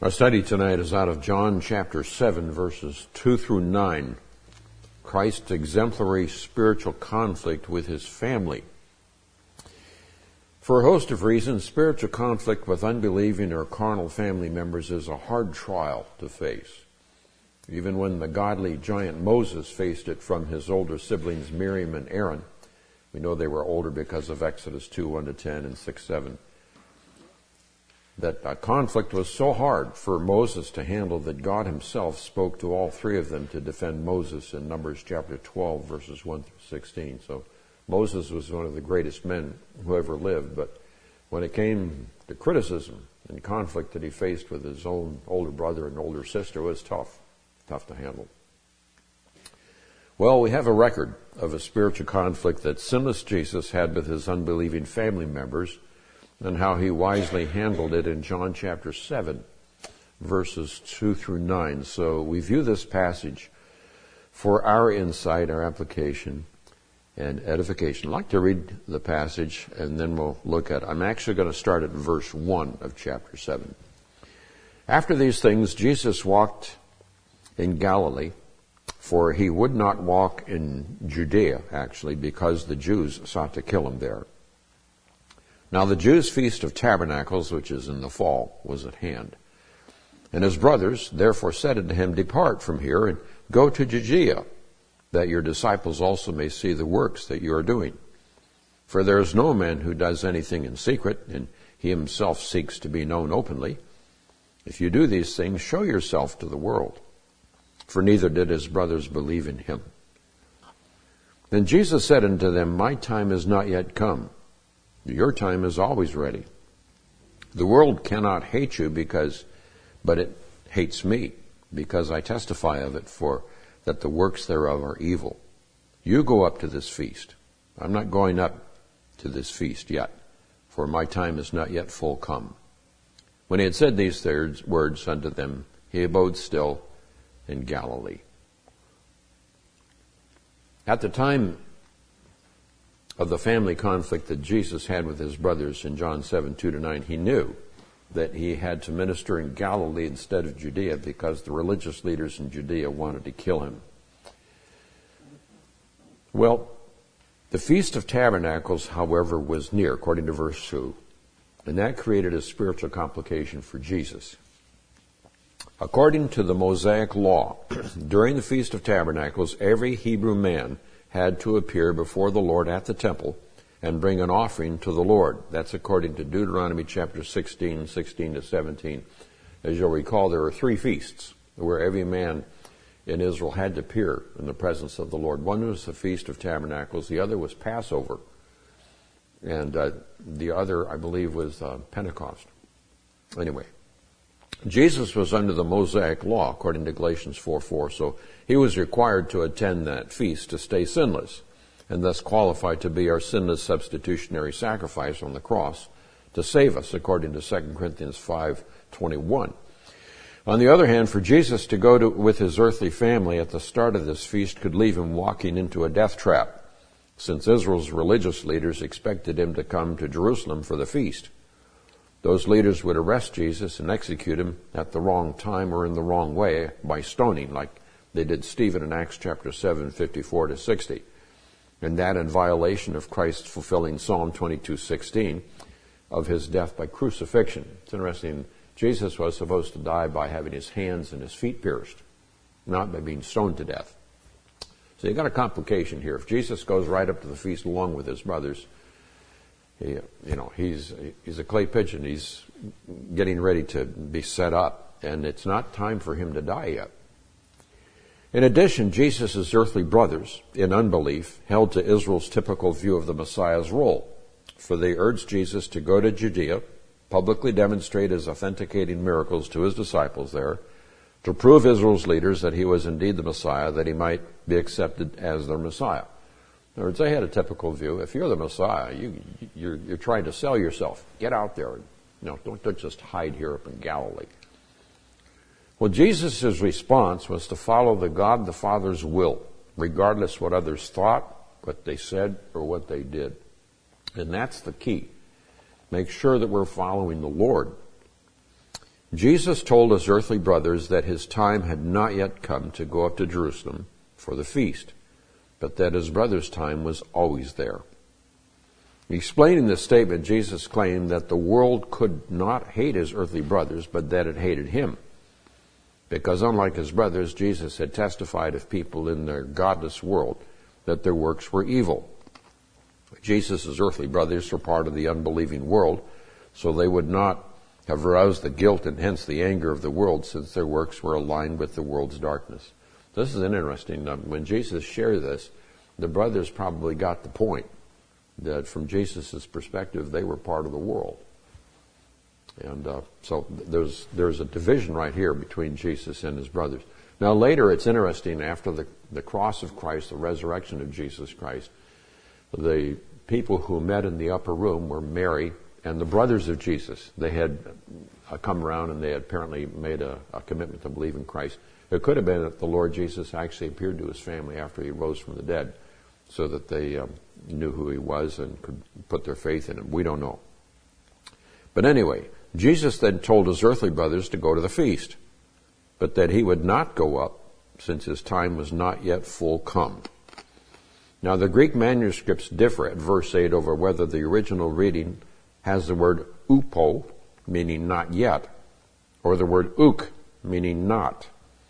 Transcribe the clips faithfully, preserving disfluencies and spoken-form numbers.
Our study tonight is out of John chapter seven, verses two through nine. Christ's exemplary spiritual conflict with his family. For a host of reasons, spiritual conflict with unbelieving or carnal family members is a hard trial to face. Even when the godly giant Moses faced it from his older siblings Miriam and Aaron, we know they were older because of Exodus two, one to ten and six, seven. That uh, conflict was so hard for Moses to handle that God himself spoke to all three of them to defend Moses in Numbers chapter twelve, verses one through sixteen. So Moses was one of the greatest men who ever lived, but when it came to criticism and conflict that he faced with his own older brother and older sister, it was tough, tough to handle. Well, we have a record of a spiritual conflict that sinless Jesus had with his unbelieving family members, and how he wisely handled it in John chapter seven, verses two through nine. So we view this passage for our insight, our application, and edification. I'd like to read the passage, and then we'll look at it. I'm actually going to start at verse one of chapter seven. After these things, Jesus walked in Galilee, for he would not walk in Judea, actually, because the Jews sought to kill him there. Now the Jews' feast of tabernacles, which is in the fall, was at hand. And his brothers therefore said unto him, Depart from here and go to Judea, that your disciples also may see the works that you are doing. For there is no man who does anything in secret, and he himself seeks to be known openly. If you do these things, show yourself to the world. For neither did his brothers believe in him. Then Jesus said unto them, My time is not yet come. Your time is always ready. The world cannot hate you because, but it hates me, because I testify of it, for that the works thereof are evil. You go up to this feast. I'm not going up to this feast yet, for my time is not yet full come. When he had said these words unto them, he abode still in Galilee. At the time of the family conflict that Jesus had with his brothers in John seven, two to nine, he knew that he had to minister in Galilee instead of Judea because the religious leaders in Judea wanted to kill him. Well, the Feast of Tabernacles, however, was near, according to verse two, and that created a spiritual complication for Jesus. According to the Mosaic law, during the Feast of Tabernacles, every Hebrew man had to appear before the Lord at the temple and bring an offering to the Lord. That's according to Deuteronomy chapter sixteen, sixteen to seventeen. As you'll recall, there were three feasts where every man in Israel had to appear in the presence of the Lord. One was the Feast of Tabernacles. The other was Passover. And uh, the other, I believe, was uh, Pentecost. Anyway, Jesus was under the Mosaic law, according to Galatians four four, so he was required to attend that feast to stay sinless, and thus qualified to be our sinless substitutionary sacrifice on the cross to save us, according to Second Corinthians five twenty-one. On the other hand, for Jesus to go to, with his earthly family at the start of this feast could leave him walking into a death trap, since Israel's religious leaders expected him to come to Jerusalem for the feast. Those leaders would arrest Jesus and execute him at the wrong time or in the wrong way by stoning, like they did Stephen in Acts chapter seven, fifty-four to sixty. And that in violation of Christ fulfilling Psalm twenty-two sixteen of his death by crucifixion. It's interesting, Jesus was supposed to die by having his hands and his feet pierced, not by being stoned to death. So you got a complication here. If Jesus goes right up to the feast along with his brothers, He, you know, he's he's a clay pigeon. He's getting ready to be set up, and it's not time for him to die yet. In addition, Jesus' earthly brothers, in unbelief, held to Israel's typical view of the Messiah's role, for they urged Jesus to go to Judea, publicly demonstrate his authenticating miracles to his disciples there, to prove Israel's leaders that he was indeed the Messiah, that he might be accepted as their Messiah. In other words, they had a typical view. If you're the Messiah, you, you're, you're trying to sell yourself. Get out there. You know, don't, don't just hide here up in Galilee. Well, Jesus' response was to follow the God the Father's will, regardless what others thought, what they said, or what they did. And that's the key. Make sure that we're following the Lord. Jesus told his earthly brothers that his time had not yet come to go up to Jerusalem for the feast, but that his brother's time was always there. Explaining this statement, Jesus claimed that the world could not hate his earthly brothers, but that it hated him. Because unlike his brothers, Jesus had testified of people in their godless world that their works were evil. Jesus' earthly brothers were part of the unbelieving world, so they would not have aroused the guilt and hence the anger of the world, since their works were aligned with the world's darkness. This is an interesting, uh, when Jesus shared this, the brothers probably got the point that from Jesus' perspective, they were part of the world. And uh, so there's there's a division right here between Jesus and his brothers. Now later, it's interesting, after the, the cross of Christ, the resurrection of Jesus Christ, the people who met in the upper room were Mary and the brothers of Jesus. They had uh, come around and they had apparently made a, a commitment to believe in Christ. It could have been that the Lord Jesus actually appeared to his family after he rose from the dead, so that they um, knew who he was and could put their faith in him. We don't know. But anyway, Jesus then told his earthly brothers to go to the feast, but that he would not go up, since his time was not yet full come. Now the Greek manuscripts differ at verse eight over whether the original reading has the word upo, meaning not yet, or the word uk, meaning not.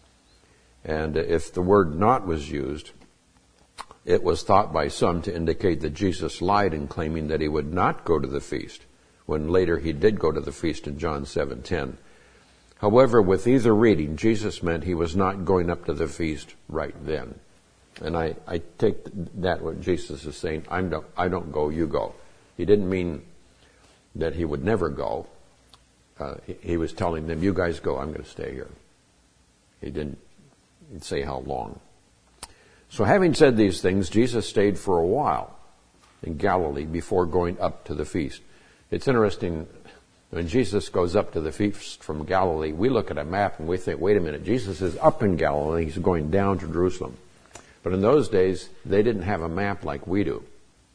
And if the word not was used, it was thought by some to indicate that Jesus lied in claiming that he would not go to the feast, when later he did go to the feast in John seven ten. However, with either reading, Jesus meant he was not going up to the feast right then. And I, I take that what Jesus is saying, I'm don't, I don't go, you go. He didn't mean that he would never go. Uh, he, he was telling them, you guys go, I'm going to stay here. He didn't say how long. So having said these things, Jesus stayed for a while in Galilee before going up to the feast. It's interesting, when Jesus goes up to the feast from Galilee, we look at a map and we think, wait a minute, Jesus is up in Galilee, he's going down to Jerusalem. But in those days, they didn't have a map like we do.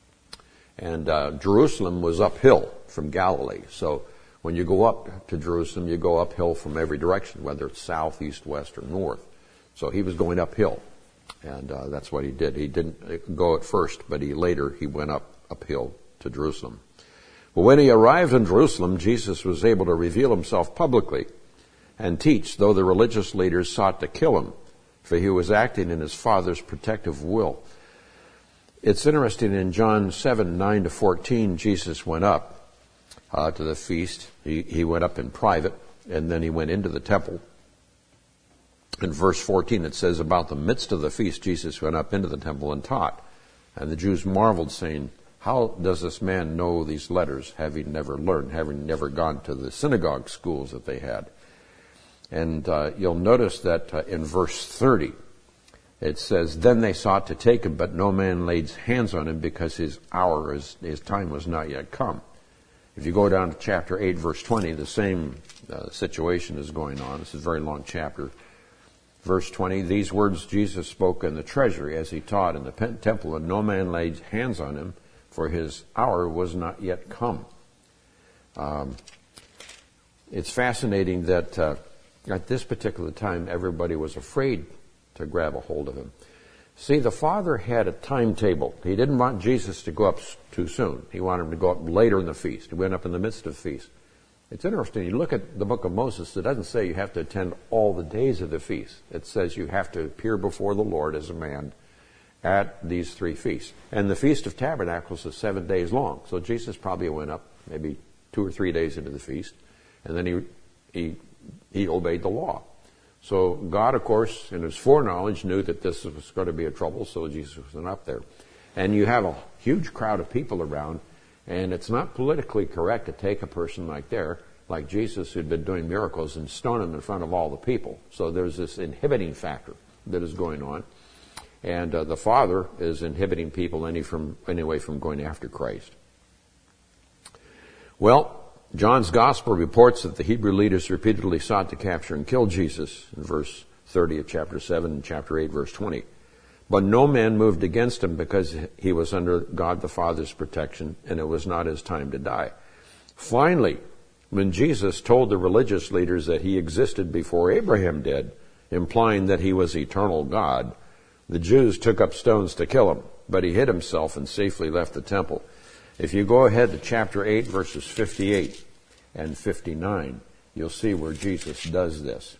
And uh, Jerusalem was uphill from Galilee. So when you go up to Jerusalem, you go uphill from every direction, whether it's south, east, west, or north. So he was going uphill. And uh, that's what he did. He didn't go at first, but he later he went up uphill to Jerusalem. But when he arrived in Jerusalem, Jesus was able to reveal himself publicly and teach, though the religious leaders sought to kill him, for he was acting in his Father's protective will. It's interesting, in John seven, nine to fourteen, Jesus went up uh, to the feast. He, he went up in private, and then he went into the temple. In verse fourteen, it says, about the midst of the feast, Jesus went up into the temple and taught. And the Jews marveled, saying, how does this man know these letters, having never learned, having never gone to the synagogue schools that they had? And uh, you'll notice that uh, in verse thirty, it says, then they sought to take him, but no man laid hands on him, because his hour, his, his time was not yet come. If you go down to chapter eight, verse twenty, the same uh, situation is going on. This is a very long chapter. Verse twenty, these words Jesus spoke in the treasury as he taught in the temple, and no man laid hands on him, for his hour was not yet come. Um, it's fascinating that uh, at this particular time, everybody was afraid to grab a hold of him. See, the Father had a timetable. He didn't want Jesus to go up too soon. He wanted him to go up later in the feast. He went up in the midst of the feast. It's interesting. You look at the book of Moses, it doesn't say you have to attend all the days of the feast. It says you have to appear before the Lord as a man at these three feasts. And the Feast of Tabernacles is seven days long. So Jesus probably went up maybe two or three days into the feast, and then he he he obeyed the law. So God, of course, in his foreknowledge, knew that this was going to be a trouble, so Jesus went up there. And you have a huge crowd of people around, and it's not politically correct to take a person like there, like Jesus, who'd been doing miracles, and stone him in front of all the people. So there's this inhibiting factor that is going on. And uh, the Father is inhibiting people any from, anyway from going after Christ. Well, John's Gospel reports that the Hebrew leaders repeatedly sought to capture and kill Jesus in verse thirty of chapter seven and chapter eight, verse twenty. But no man moved against him, because he was under God the Father's protection, and it was not his time to die. Finally, when Jesus told the religious leaders that he existed before Abraham did, implying that he was eternal God, the Jews took up stones to kill him, but he hid himself and safely left the temple. If you go ahead to chapter eight, verses fifty-eight and fifty-nine, you'll see where Jesus does this.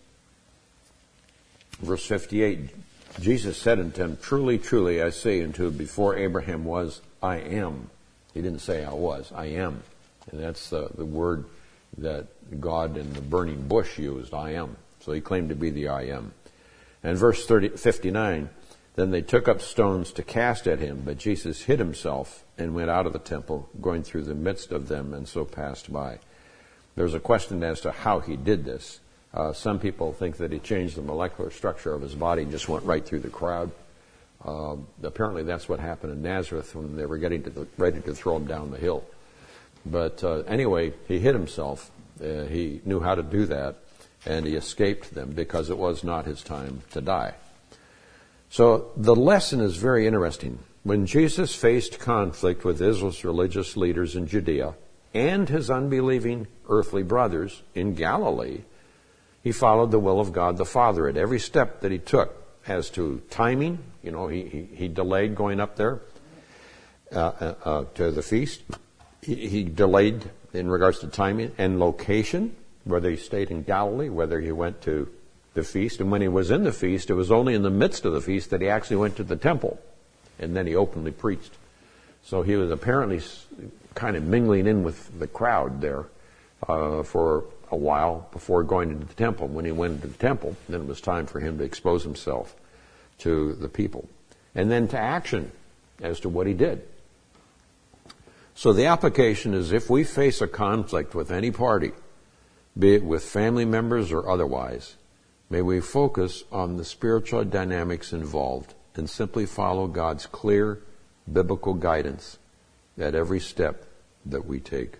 Verse fifty-eight, Jesus said unto him, Truly, truly, I say unto you, before Abraham was, I am. He didn't say I was, I am. And that's the, the word that God in the burning bush used, I am. So he claimed to be the I am. And verse thirty, fifty-nine, then they took up stones to cast at him, but Jesus hid himself and went out of the temple, going through the midst of them, and so passed by. There's a question as to how he did this. Uh, some people think that he changed the molecular structure of his body and just went right through the crowd. Uh, apparently that's what happened in Nazareth when they were getting to the, ready to throw him down the hill. But uh, anyway, he hid himself. Uh, he knew how to do that, and he escaped them because it was not his time to die. So the lesson is very interesting. When Jesus faced conflict with Israel's religious leaders in Judea and his unbelieving earthly brothers in Galilee, he followed the will of God the Father at every step that he took. As to timing, you know, he, he, he delayed going up there uh, uh, uh, to the feast. He, he delayed in regards to timing and location, whether he stayed in Galilee, whether he went to the feast. And when he was in the feast, it was only in the midst of the feast that he actually went to the temple, and then he openly preached. So he was apparently kind of mingling in with the crowd there uh, for a while before going into the temple. When he went into the temple, then it was time for him to expose himself to the people. And then to action as to what he did. So the application is, if we face a conflict with any party, be it with family members or otherwise, may we focus on the spiritual dynamics involved and simply follow God's clear biblical guidance at every step that we take.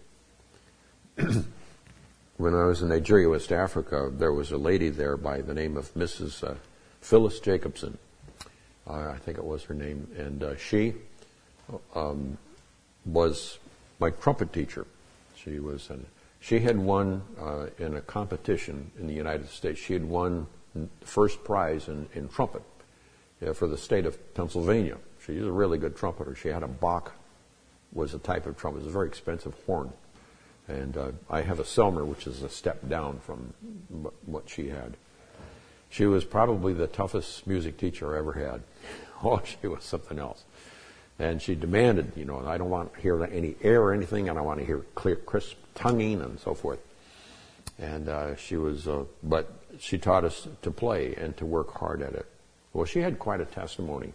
When I was in Nigeria, West Africa, there was a lady there by the name of Missus Uh, Phyllis Jacobson. Uh, I think it was her name. And uh, she um, was my trumpet teacher. She was an, she had won uh, in a competition in the United States. She had won the first prize in, in trumpet uh, for the state of Pennsylvania. She was a really good trumpeter. She had a Bach, was a type of trumpet. It was a very expensive horn. And uh, I have a Selmer, which is a step down from what she had. She was probably the toughest music teacher I ever had. Oh, she was something else. And she demanded, you know, I don't want to hear any air or anything, and I want to hear clear, crisp tonguing and so forth. And uh, she was, uh, but she taught us to play and to work hard at it. Well, she had quite a testimony.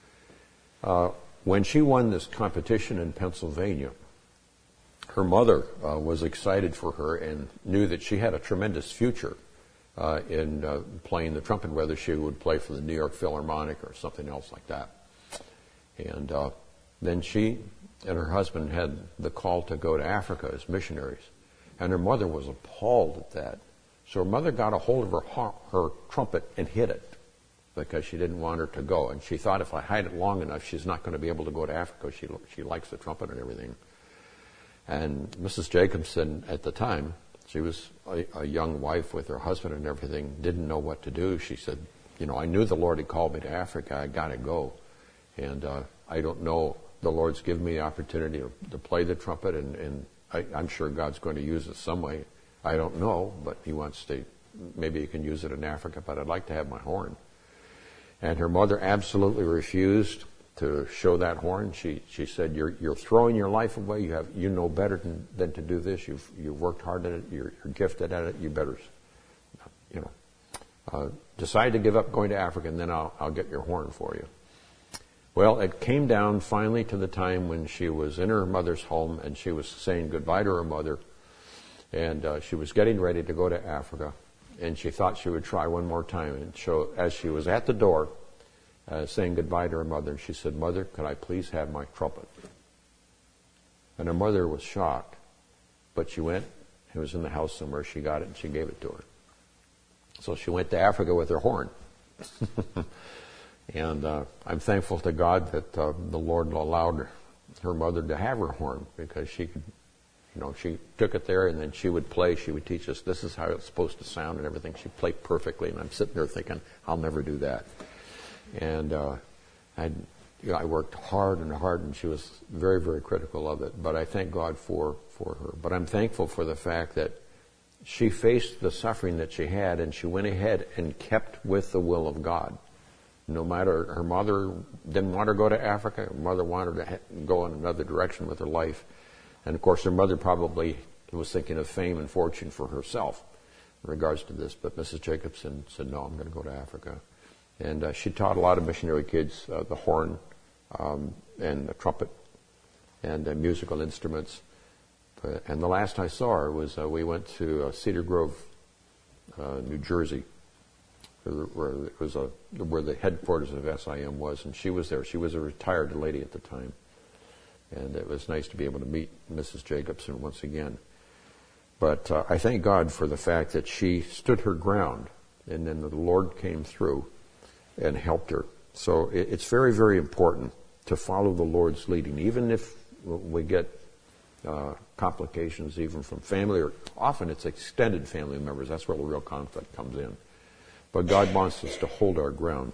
Uh, when she won this competition in Pennsylvania, her mother uh, was excited for her and knew that she had a tremendous future uh, in uh, playing the trumpet, whether she would play for the New York Philharmonic or something else like that. And uh, then she and her husband had the call to go to Africa as missionaries. And her mother was appalled at that. So her mother got a hold of her, her trumpet and hid it because she didn't want her to go. And she thought, if I hide it long enough, she's not going to be able to go to Africa. She, she likes the trumpet and everything. And Missus Jacobson, at the time, she was a, a young wife with her husband and everything, didn't know what to do. She said, you know, I knew the Lord had called me to Africa. I got to go. And uh, I don't know. The Lord's given me the opportunity to, to play the trumpet, and, and I, I'm sure God's going to use it some way. I don't know, but he wants to, maybe he can use it in Africa, but I'd like to have my horn. And her mother absolutely refused to show that horn. She she said, "You're you're throwing your life away. You have you know better than, than to do this. You've you've worked hard at it. You're, you're gifted at it. You better, you know, uh, decide to give up going to Africa, and then I'll I'll get your horn for you." Well, it came down finally to the time when she was in her mother's home and she was saying goodbye to her mother, and uh, she was getting ready to go to Africa, and she thought she would try one more time. And so, as she was at the door, Uh, saying goodbye to her mother, she said, "Mother, could I please have my trumpet?" And her mother was shocked, but she went. It was in the house somewhere. She got it and she gave it to her. So she went to Africa with her horn. And uh, I'm thankful to God that uh, the Lord allowed her, her mother to have her horn, because she could You know, she took it there, and then she would play. She would teach us, this is how it's supposed to sound and everything. She played perfectly, and I'm sitting there thinking, I'll never do that. And uh, I, you know, I worked hard and hard, and she was very, very critical of it. But I thank God for, for her. But I'm thankful for the fact that she faced the suffering that she had, and she went ahead and kept with the will of God. No matter, her mother didn't want her to go to Africa. Her mother wanted her to go in another direction with her life. And of course, her mother probably was thinking of fame and fortune for herself in regards to this. But Missus Jacobson said, no, I'm going to go to Africa. And uh, she taught a lot of missionary kids uh, the horn um, and the trumpet and uh, musical instruments. But, and the last I saw her was uh, we went to uh, Cedar Grove, uh, New Jersey, where it was a where the headquarters of S I M was, and she was there. She was a retired lady at the time. And it was nice to be able to meet Missus Jacobson once again. But uh, I thank God for the fact that she stood her ground, and then the Lord came through and helped her. So it, it's very, very important to follow the Lord's leading, even if we get uh, complications even from family, or often it's extended family members. That's where the real conflict comes in. But God wants us to hold our ground.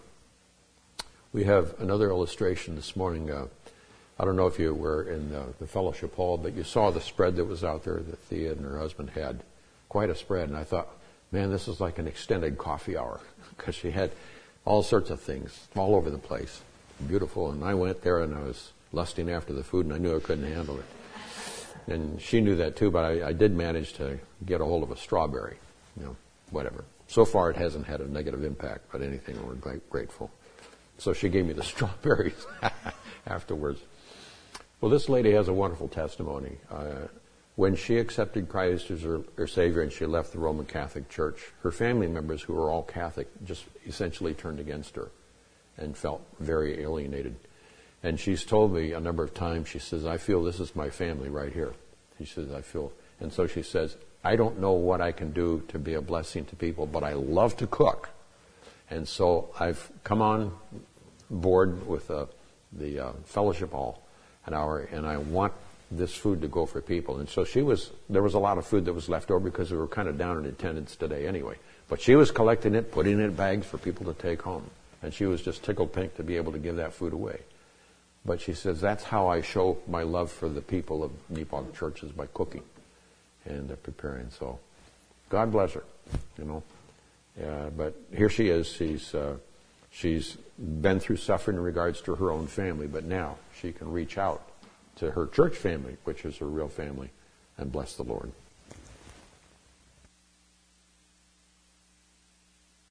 We have another illustration this morning. Uh, I don't know if you were in the, the fellowship hall, but you saw the spread that was out there that Thea and her husband had. Quite a spread. And I thought, man, this is like an extended coffee hour, because she had all sorts of things all over the place. Beautiful. And I went there and I was lusting after the food, and I knew I couldn't handle it. And she knew that too, but I, I did manage to get a hold of a strawberry. You know, whatever. So far it hasn't had a negative impact, but anything, we're grateful. So she gave me the strawberries afterwards. Well, this lady has a wonderful testimony. Uh, when she accepted Christ as her, her Savior and she left the Roman Catholic Church, her family members, who were all Catholic, just essentially turned against her and felt very alienated. And she's told me a number of times, she says, I feel this is my family right here. She says, I feel, and so she says, I don't know what I can do to be a blessing to people, but I love to cook. And so I've come on board with uh, the uh, fellowship hall an hour, and I want this food to go for people. And so she was, there was a lot of food that was left over because we were kind of down in attendance today anyway. But she was collecting it, putting it in bags for people to take home. And she was just tickled pink to be able to give that food away. But she says, that's how I show my love for the people of Nepal churches, by cooking and uh, preparing. So God bless her, you know. Uh, but here she is. She's uh, she's been through suffering in regards to her own family, but now she can reach out to her church family, which is her real family, and bless the Lord.